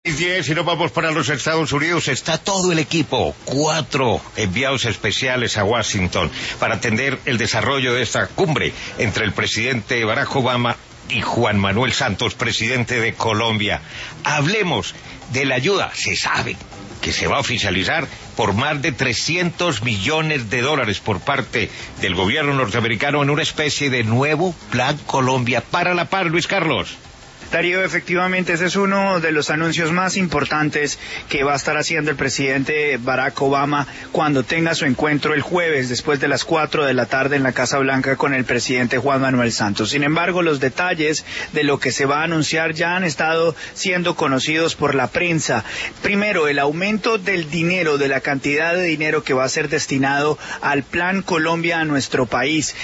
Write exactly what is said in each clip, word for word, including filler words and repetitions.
diez y no vamos para los Estados Unidos. Está todo el equipo, cuatro enviados especiales a Washington para atender el desarrollo de esta cumbre entre el presidente Barack Obama y Juan Manuel Santos, presidente de Colombia. Hablemos de la ayuda. Se sabe que se va a oficializar por más de trescientos millones de dólares por parte del gobierno norteamericano en una especie de nuevo Plan Colombia para la paz. Luis Carlos. Darío, efectivamente, ese es uno de los anuncios más importantes que va a estar haciendo el presidente Barack Obama cuando tenga su encuentro el jueves después de las cuatro de la tarde en la Casa Blanca con el presidente Juan Manuel Santos. Sin embargo, los detalles de lo que se va a anunciar ya han estado siendo conocidos por la prensa. Primero, el aumento del dinero, de la cantidad de dinero que va a ser destinado al Plan Colombia a nuestro país.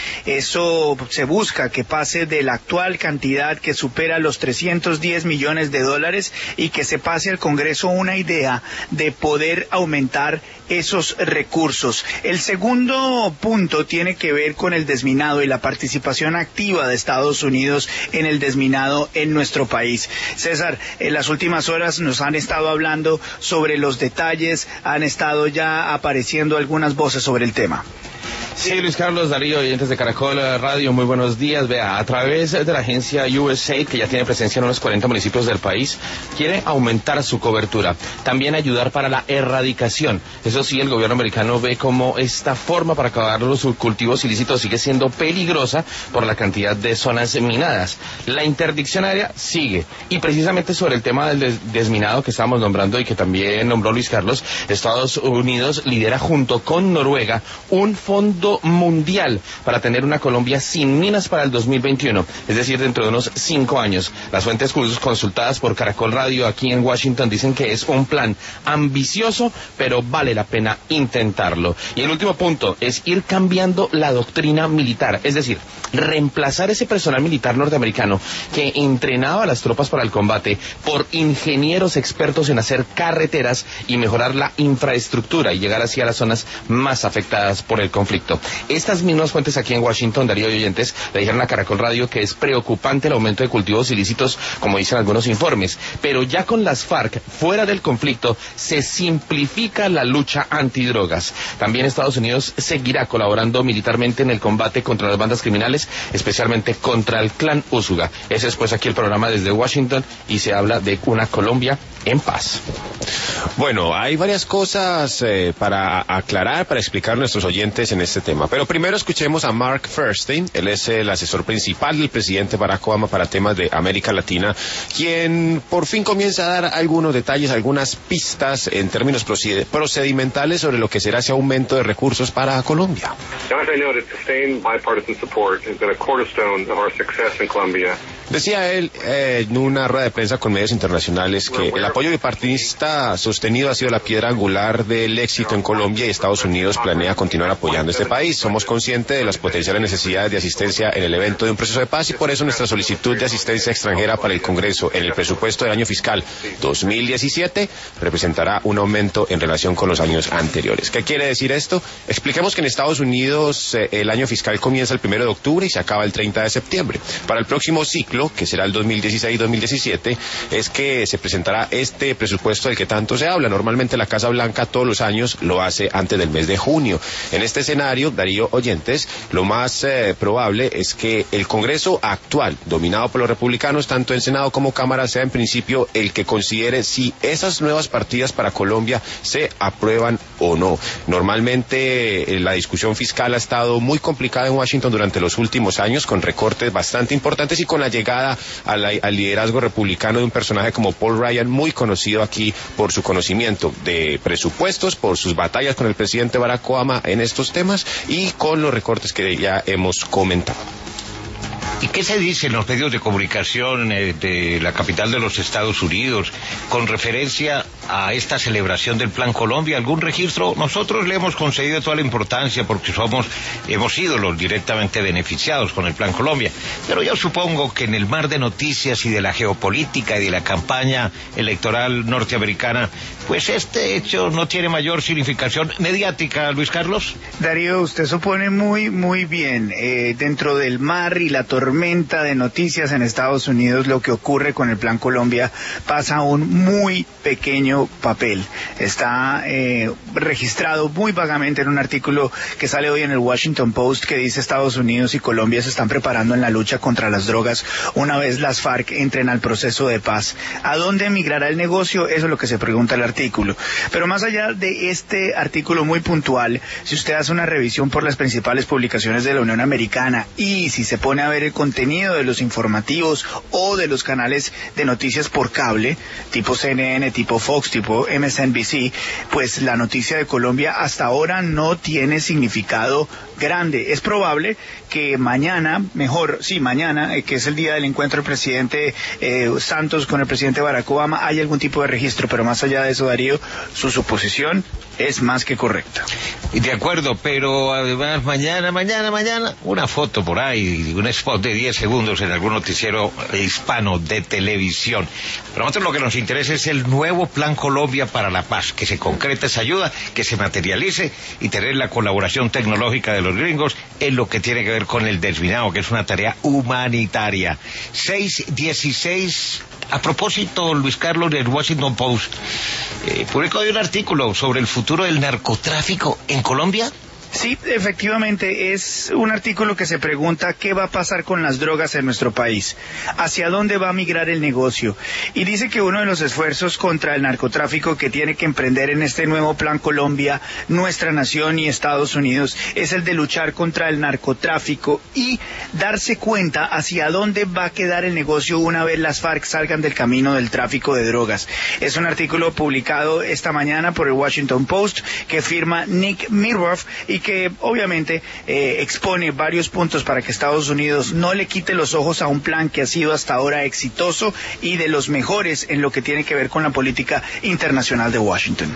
Eso se busca que pase de la actual cantidad que supera los trescientos diez millones de dólares y que se pase al Congreso una idea de poder aumentar esos recursos. El segundo punto tiene que ver con el desminado y la participación activa de Estados Unidos en el desminado en nuestro país. César, en las últimas horas nos han estado hablando sobre los detalles, han estado ya apareciendo algunas voces sobre el tema. Sí, Luis Carlos, Darío, oyentes de Caracol Radio, muy buenos días. Vea, a través de la agencia U S A I D, que ya tiene presencia en unos cuarenta municipios del país, quiere aumentar su cobertura. También ayudar para la erradicación. Eso sí, el gobierno americano ve como esta forma para acabar los cultivos ilícitos sigue siendo peligrosa por la cantidad de zonas minadas. La interdicción aérea sigue. Y precisamente sobre el tema del des desminado que estábamos nombrando y que también nombró Luis Carlos, Estados Unidos lidera junto con Noruega un fondo mundial para tener una Colombia sin minas para el dos mil veintiuno, es decir, dentro de unos cinco años. Las fuentes consultadas por Caracol Radio aquí en Washington dicen que es un plan ambicioso, pero vale la pena intentarlo. Y el último punto es ir cambiando la doctrina militar, es decir, reemplazar ese personal militar norteamericano que entrenaba a las tropas para el combate por ingenieros expertos en hacer carreteras y mejorar la infraestructura y llegar así a las zonas más afectadas por el conflicto. Estas mismas fuentes aquí en Washington, Darío y oyentes, le dijeron a Caracol Radio que es preocupante el aumento de cultivos ilícitos, como dicen algunos informes, pero ya con las FARC fuera del conflicto se simplifica la lucha antidrogas. También Estados Unidos seguirá colaborando militarmente en el combate contra las bandas criminales, especialmente contra el clan Úsuga. Ese es pues aquí el programa desde Washington y se habla de una Colombia en paz. Bueno, hay varias cosas eh, para aclarar, para explicar a nuestros oyentes en este tema. Pero primero escuchemos a Mark Feuerstein. Él es el asesor principal del presidente Barack Obama para temas de América Latina, quien por fin comienza a dar algunos detalles, algunas pistas en términos procedimentales sobre lo que será ese aumento de recursos para Colombia. Decía él eh, en una rueda de prensa con medios internacionales que el apoyo bipartidista sostenido ha sido la piedra angular del éxito en Colombia y Estados Unidos planea continuar apoyando este país. Somos conscientes de las potenciales necesidades de asistencia en el evento de un proceso de paz y por eso nuestra solicitud de asistencia extranjera para el Congreso en el presupuesto del año fiscal dos mil diecisiete representará un aumento en relación con los años anteriores. ¿Qué quiere decir esto? Expliquemos que en Estados Unidos eh, el año fiscal comienza el primero de octubre y se acaba el treinta de septiembre. Para el próximo ciclo, que será el dos mil dieciséis dos mil diecisiete, es que se presentará este presupuesto del que tanto se habla. Normalmente la Casa Blanca todos los años lo hace antes del mes de junio. En este escenario, Darío, oyentes, lo más eh, probable es que el Congreso actual, dominado por los republicanos, tanto en Senado como Cámara, sea en principio el que considere si esas nuevas partidas para Colombia se aprueban o no. Normalmente eh, la discusión fiscal ha estado muy complicada en Washington durante los últimos años, con recortes bastante importantes y con la llegada a la, al liderazgo republicano de un personaje como Paul Ryan, muy conocido aquí por su conocimiento de presupuestos, por sus batallas con el presidente Barack Obama en estos temas y con los recortes que ya hemos comentado. ¿Y qué se dice en los medios de comunicación eh, de la capital de los Estados Unidos con referencia a esta celebración del Plan Colombia? ¿Algún registro? Nosotros le hemos concedido toda la importancia porque somos, hemos sido los directamente beneficiados con el Plan Colombia. Pero yo supongo que en el mar de noticias y de la geopolítica y de la campaña electoral norteamericana, pues este hecho no tiene mayor significación mediática, Luis Carlos. Darío, usted supone muy, muy bien. Eh, dentro del mar y la tormenta de noticias en Estados Unidos, lo que ocurre con el Plan Colombia pasa un muy pequeño papel. Está eh, registrado muy vagamente en un artículo que sale hoy en el Washington Post que dice Estados Unidos y Colombia se están preparando en la lucha contra las drogas una vez las FARC entren al proceso de paz. ¿A dónde migrará el negocio? Eso es lo que se pregunta el artículo. Pero más allá de este artículo muy puntual, si usted hace una revisión por las principales publicaciones de la Unión Americana y si se pone a ver el contenido de los informativos o de los canales de noticias por cable, tipo C N N, tipo Fox, tipo M S N B C, pues la noticia de Colombia hasta ahora no tiene significado grande. Es probable que mañana, mejor, sí, mañana, eh, que es el día del encuentro del presidente eh, Santos con el presidente Barack Obama, haya algún tipo de registro, pero más allá de eso, Darío, su suposición es más que correcta. De acuerdo, pero además mañana, mañana, mañana, una foto por ahí, un spot de diez segundos en algún noticiero hispano de televisión. Pero a nosotros lo que nos interesa es el nuevo Plan Colombia para la Paz, que se concrete esa ayuda, que se materialice y tener la colaboración tecnológica de los gringos en lo que tiene que ver con el desminado, que es una tarea humanitaria. seis dieciséis. A propósito, Luis Carlos, del Washington Post eh, publicó hoy un artículo sobre el futuro del narcotráfico en Colombia. Sí, efectivamente, es un artículo que se pregunta qué va a pasar con las drogas en nuestro país, hacia dónde va a migrar el negocio, y dice que uno de los esfuerzos contra el narcotráfico que tiene que emprender en este nuevo Plan Colombia, nuestra nación y Estados Unidos, es el de luchar contra el narcotráfico y darse cuenta hacia dónde va a quedar el negocio una vez las FARC salgan del camino del tráfico de drogas. Es un artículo publicado esta mañana por el Washington Post que firma Nick Mirroff y que obviamente eh, expone varios puntos para que Estados Unidos no le quite los ojos a un plan que ha sido hasta ahora exitoso y de los mejores en lo que tiene que ver con la política internacional de Washington.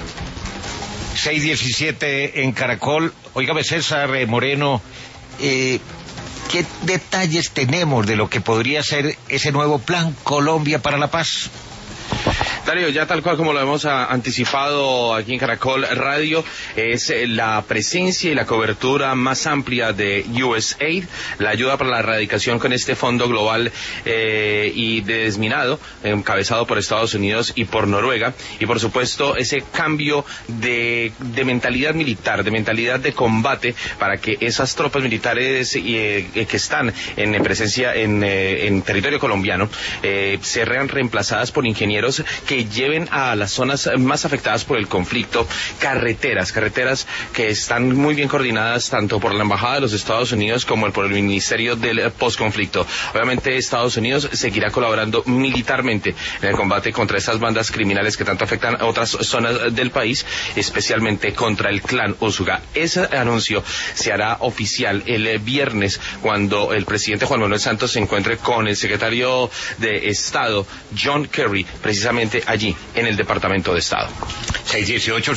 seis diecisiete en Caracol. Óigame, César Moreno, eh, ¿qué detalles tenemos de lo que podría ser ese nuevo Plan Colombia para la Paz? Darío, ya tal cual como lo hemos a, anticipado aquí en Caracol Radio, es eh, la presencia y la cobertura más amplia de U S A I D, la ayuda para la erradicación con este fondo global eh, y de desminado, encabezado por Estados Unidos y por Noruega, y por supuesto ese cambio de, de mentalidad militar, de mentalidad de combate, para que esas tropas militares eh, que están en presencia en, eh, en territorio colombiano eh, sean reemplazadas por ingenieros que que lleven a las zonas más afectadas por el conflicto carreteras, carreteras que están muy bien coordinadas tanto por la Embajada de los Estados Unidos como por el Ministerio del Postconflicto. Obviamente Estados Unidos seguirá colaborando militarmente en el combate contra estas bandas criminales que tanto afectan a otras zonas del país, especialmente contra el clan Úsuga. Ese anuncio se hará oficial el viernes cuando el presidente Juan Manuel Santos se encuentre con el secretario de Estado John Kerry, precisamente allí en el Departamento de Estado. seis dieciocho